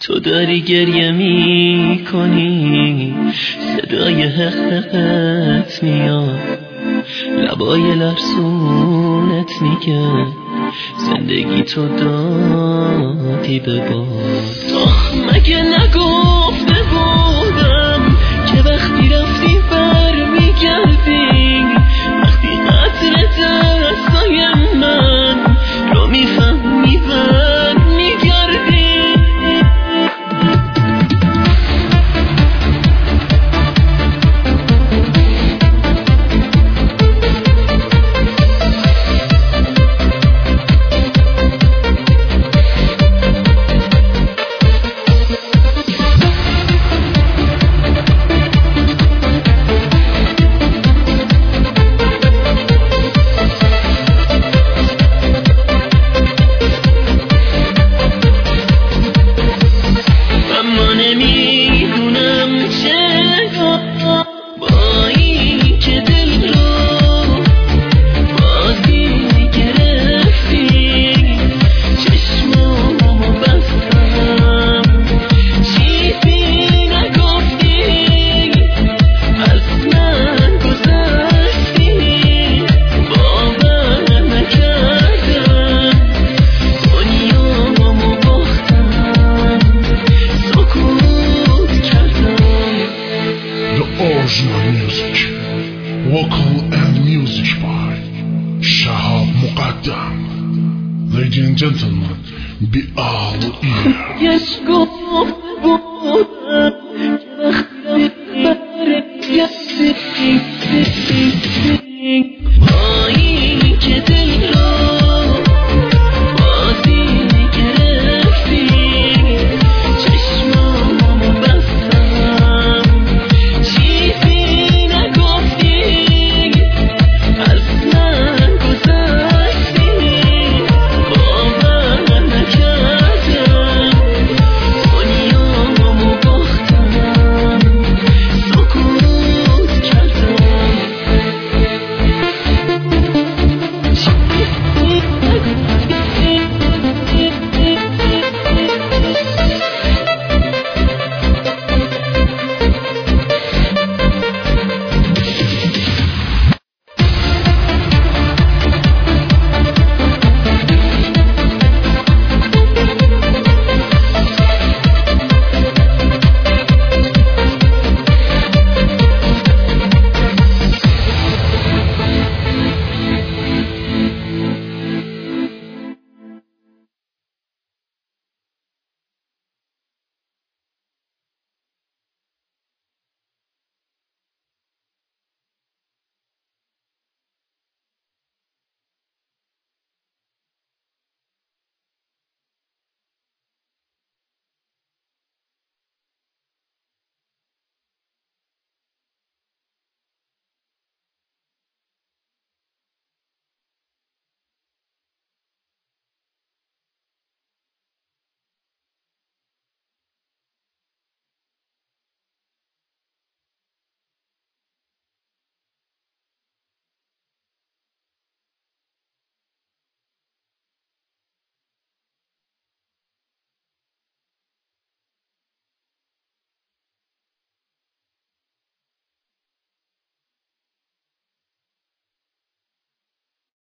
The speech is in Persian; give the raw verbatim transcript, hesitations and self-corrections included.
تو داری گریه می کنی، صدای حقت میاد، لبای لرزونت میگه زندگی تو دادی به باد. آخ مگه نگفته بودم که وقتی رفتی بر میگردی، وقتی قطر دستای من رو میفهمی بر میگردی. Vocal and music by Shahab Muqaddam. Ladies and gentlemen, be all ear. Yes, go.